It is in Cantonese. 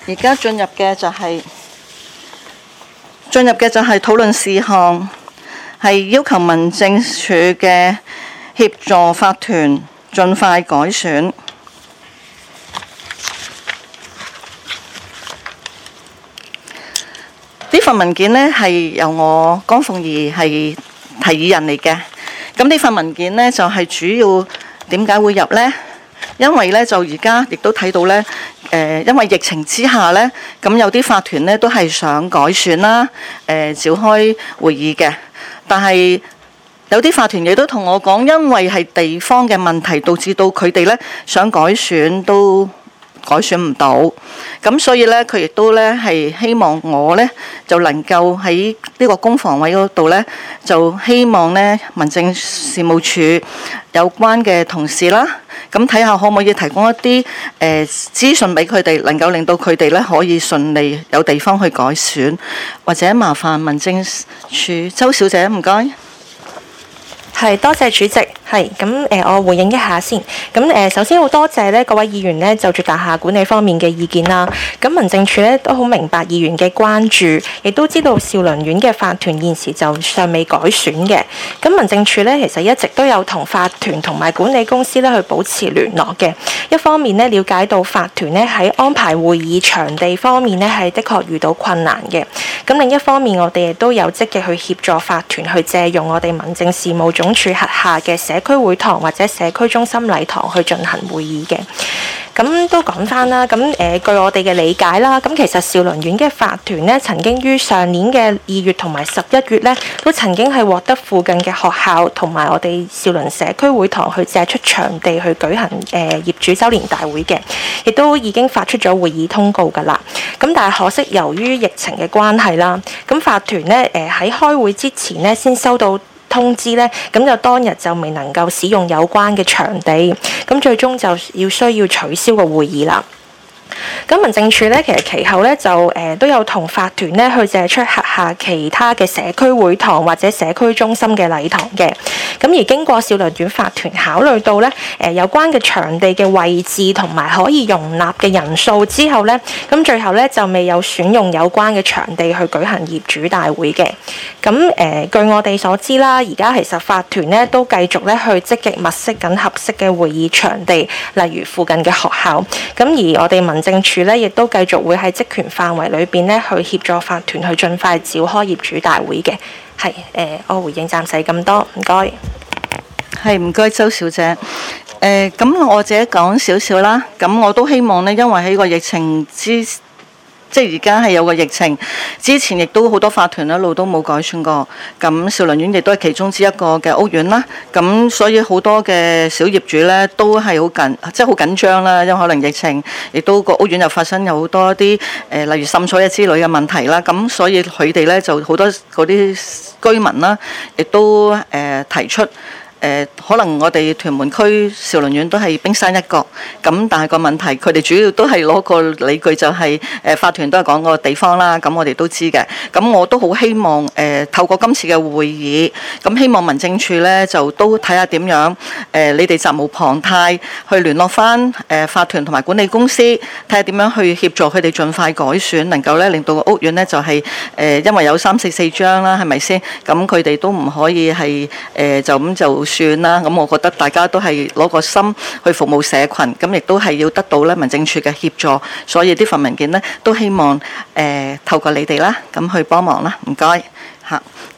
而家進入嘅就係討論事項，係要求民政處嘅協助法團盡快改選。呢份文件呢係由我江鳳儀係提議人嚟嘅。咁呢份文件呢，就係主要點解會入呢？因為呢，就而家亦都睇到呢，因為疫情之下呢，咁有啲法團呢都係想改選啦，召開會議嘅。但係有啲法團亦都同我講，因為係地方嘅問題，導致到佢哋呢想改選都改選唔到，咁所以呢，佢亦都呢係希望我呢就能夠喺呢個公房委嗰度呢，就希望呢民政事務處有關嘅同事啦，咁睇下可唔可以提供一啲資訊俾佢哋，能夠令到佢哋呢可以順利有地方去改選，或者麻煩民政處周小姐，唔該。 係，多謝主席。係咁我回應一下先。咁首先好多謝呢各位議員呢就住大廈管理方面嘅意見啦。咁民政處呢都好明白議員嘅關注，亦都知道兆麟苑嘅法團現時就尚未改選嘅。咁民政處呢其實一直都有同法團同埋管理公司呢去保持聯絡嘅。一方面呢了解到法團呢喺安排會議場地方面呢係的確遇到困難嘅。咁另一方面我哋亦都有積極去協助法團去借用我哋民政事務總署轄下嘅社區會堂或者社區中心禮堂去進行會議嘅。咁都講翻啦，咁據我哋嘅理解啦，咁其實兆麟苑嘅法團呢曾經於上年嘅2月同埋11月呢，都曾經係獲得附近嘅學校同埋我哋兆麟社區會堂去借出場地去舉行業主週年大會嘅，亦都已經發出咗會議通告㗎啦。咁但係可惜由於疫情嘅關係啦，咁法團呢喺開會之前呢先收到通知呢，咁就當日就未能夠使用有關嘅場地，咁最終就需要取消個會議啦。咁民政處咧，其實其後咧就都有同法團咧去借出轄下其他嘅社區會堂或者社區中心嘅禮堂嘅。咁而經過兆麟苑法團考慮到咧有關嘅場地嘅位置同埋可以容納嘅人數之後咧，咁最後咧就未有選用有關嘅場地去舉行業主大會嘅。咁據我哋所知啦，而家其實法團咧都繼續咧去積極物色緊合適嘅會議場地，例如附近嘅學校。咁而我哋民政處咧亦都繼續會喺職權範圍裏邊咧去協助法團去盡快召開業主大會嘅。係我回應暫時咁多，唔該。 係唔該，周小姐。咁我自己講少少啦。咁我都希望呢，因為喺個疫情即係而家係有個疫情，之前亦都好多法團一路都冇改選過，咁兆麟苑亦都係其中之一個嘅屋苑啦。咁所以好多嘅小業主呢都係好緊張啦，因為可能疫情，亦都個屋苑又發生有好多啲例如滲水之類嘅問題啦。咁所以佢哋呢就好多嗰啲居民啦，亦都提出。可能我哋屯門區兆麟苑都係冰山一角，咁但係個問題，佢哋主要都係攞個理據就係法團都係講個地方啦，咁我哋都知嘅。咁我都好希望透過今次嘅會議，咁希望民政處呢就都睇下點樣你哋責無旁貸去聯絡翻法團同埋管理公司，睇下點樣去協助佢哋盡快改選，能夠呢令到個屋苑呢就係因為有344張啦，係咪先？咁佢哋都唔可以係就咁就算啦，咁我覺得大家都係攞個心去服務社群，咁亦都係要得到咧民政處嘅協助，所以呢份文件呢，都希望透過你哋啦，咁去幫忙啦，唔該嚇。